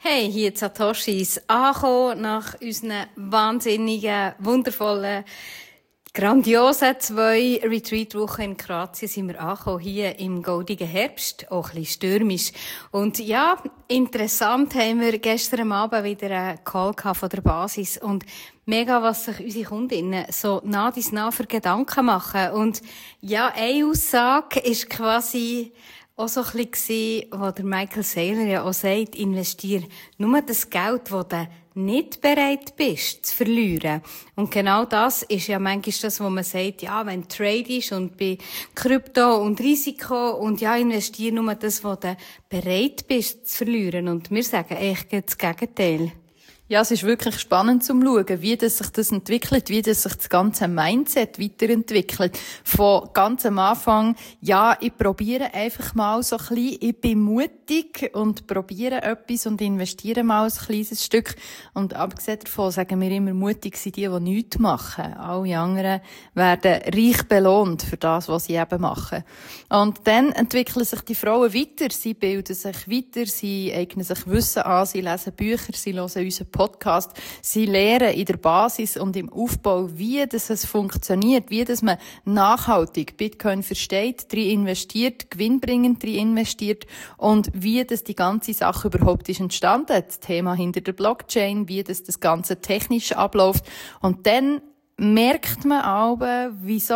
Hey, hier die Satoshis angekommen nach unseren wahnsinnigen, wundervollen, grandiosen 2 Retreat-Wochen in Kroatien sind wir angekommen, hier im goldigen Herbst, auch ein bisschen stürmisch. Und ja, interessant haben wir gestern Abend wieder einen Call von der Basis und mega, was sich unsere Kundinnen so nah für Gedanken machen. Und ja, eine Aussage ist quasi auch so ein bisschen, wo der Michael Saylor ja auch sagt, investier nur das Geld, das du nicht bereit bist zu verlieren. Und genau das ist ja manchmal das, wo man sagt, ja, wenn du tradest und bei Krypto und Risiko und ja, investier nur das, was du bereit bist zu verlieren. Und wir sagen eigentlich das Gegenteil. Ja, es ist wirklich spannend zum Schauen, wie das sich das entwickelt, wie das sich das ganze Mindset weiterentwickelt. Von ganz am Anfang, ja, ich probiere einfach mal so ein bisschen, ich bin mutig und probiere etwas und investiere mal ein kleines Stück. Und abgesehen davon sagen wir immer, mutig sind die nichts machen. Alle anderen werden reich belohnt für das, was sie eben machen. Und dann entwickeln sich die Frauen weiter. Sie bilden sich weiter, sie eignen sich Wissen an, sie lesen Bücher, sie hören unseren Podcast. Sie lehren in der Basis und im Aufbau, wie das es funktioniert, wie das man nachhaltig Bitcoin versteht, drin investiert, gewinnbringend drin investiert und wie das die ganze Sache überhaupt ist entstanden. Das Thema hinter der Blockchain, wie das Ganze technisch abläuft. Und dann merkt man aber,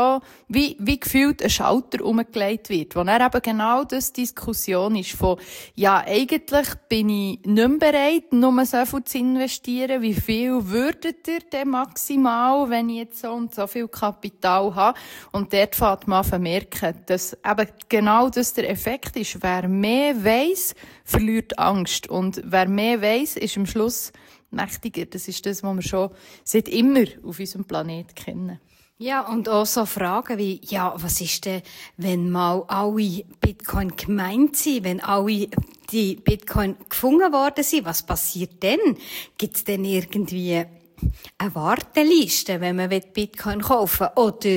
wie gefühlt ein Schalter umgelegt wird, wo dann eben genau das Diskussion ist von, ja, eigentlich bin ich nicht mehr bereit, nur so viel zu investieren. Wie viel würdet ihr denn maximal, wenn ich jetzt so und so viel Kapital habe? Und dort fängt man an zu merken, dass eben genau das der Effekt ist. Wer mehr weiss, verliert Angst. Und wer mehr weiss, ist am Schluss mächtiger. Das ist das, was wir schon seit immer auf unserem Planeten kennen. Ja, und auch so Fragen wie, ja, was ist denn, wenn mal alle Bitcoin gemeint sind, wenn alle die Bitcoin gefunden worden sind, was passiert denn? Gibt's denn irgendwie eine Warteliste, wenn man Bitcoin kaufen will? Oder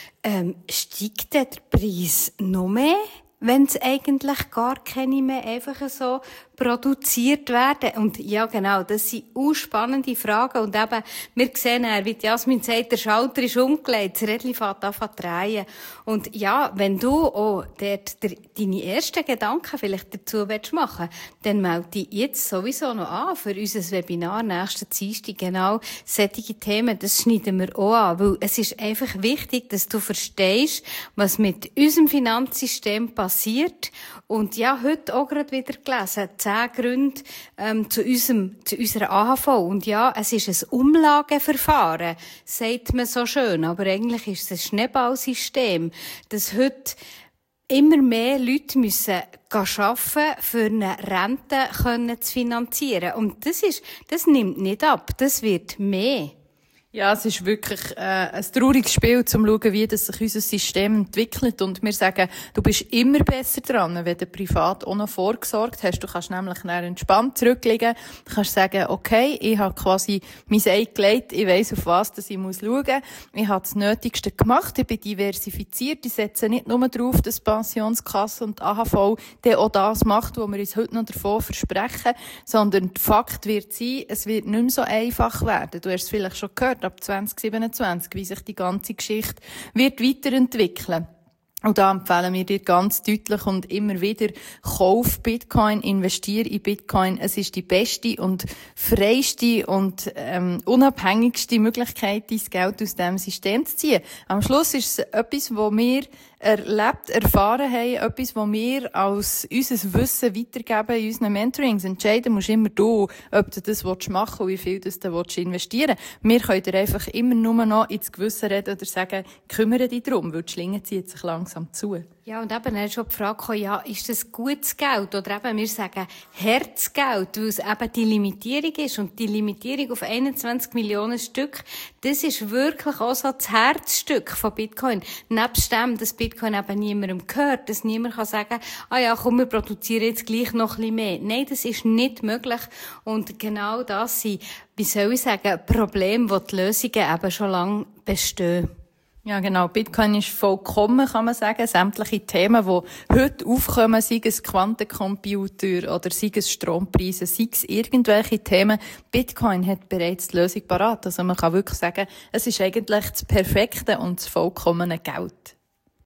steigt der Preis noch mehr, wenn es eigentlich gar keine mehr einfach so produziert werden? Und ja, genau, das sind spannende Fragen. Und eben, wir sehen, wie Jasmin sagt, der Schalter ist umgelegt, das Rädchen fängt an zu drehen. Und ja, wenn du auch dort deine ersten Gedanken vielleicht dazu machen willst, dann melde dich jetzt sowieso noch an für unser Webinar nächsten Dienstag. Genau solche Themen, das schneiden wir auch an, weil es ist einfach wichtig, dass du verstehst, was mit unserem Finanzsystem passiert. Und ja, heute auch gerade wieder gelesen, 10 Gründe zu unserer AHV. Und ja, es ist ein Umlageverfahren, sagt man so schön. Aber eigentlich ist es ein Schneeballsystem, dass heute immer mehr Leute müssen arbeiten, für eine Rente zu finanzieren. Und das nimmt nicht ab, das wird mehr. Ja, es ist wirklich ein trauriges Spiel, um zu schauen, wie das sich unser System entwickelt. Und wir sagen, du bist immer besser dran, wenn du privat auch noch vorgesorgt hast. Du kannst nämlich dann entspannt zurücklegen. Du kannst sagen, okay, ich habe quasi mein Ei gelegt, ich weiss, auf was dass ich schauen muss. Ich habe das Nötigste gemacht, ich bin diversifiziert. Ich setze nicht nur darauf, dass Pensionskasse und AHV dann auch das macht, was wir uns heute noch davon versprechen, sondern der Fakt wird sein, es wird nicht mehr so einfach werden. Du hast es vielleicht schon gehört, ab 2027, wie sich die ganze Geschichte wird weiterentwickeln. Und da empfehlen wir dir ganz deutlich und immer wieder, kauf Bitcoin, investier in Bitcoin. Es ist die beste und freiste und unabhängigste Möglichkeit, dein Geld aus diesem System zu ziehen. Am Schluss ist es etwas, wo wir erfahren haben, etwas, was wir als unser Wissen weitergeben in unseren Mentorings. Entscheiden musst immer du, ob du das machen willst und wie viel du investieren willst. Wir können dir einfach immer nur noch ins Gewissen reden oder sagen, kümmere dich darum, weil die Schlinge zieht sich langsam zu. Ja, und eben, dann ist schon die Frage gekommen, ja, ist das gutes Geld? Oder eben, wir sagen Herzgeld, weil es eben die Limitierung ist. Und die Limitierung auf 21 Millionen Stück, das ist wirklich auch so das Herzstück von Bitcoin. Nebst dem, dass Bitcoin eben niemandem gehört, dass niemand kann sagen, ah ja, komm, wir produzieren jetzt gleich noch ein bisschen mehr. Nein, das ist nicht möglich. Und genau das sind, wie soll ich sagen, Probleme, wo die Lösungen eben schon lange bestehen. Ja, genau. Bitcoin ist vollkommen, kann man sagen. Sämtliche Themen, die heute aufkommen, sei es Quantencomputer oder sei es Strompreise, sei es irgendwelche Themen. Bitcoin hat bereits die Lösung parat. Also man kann wirklich sagen, es ist eigentlich das perfekte und das vollkommene Geld.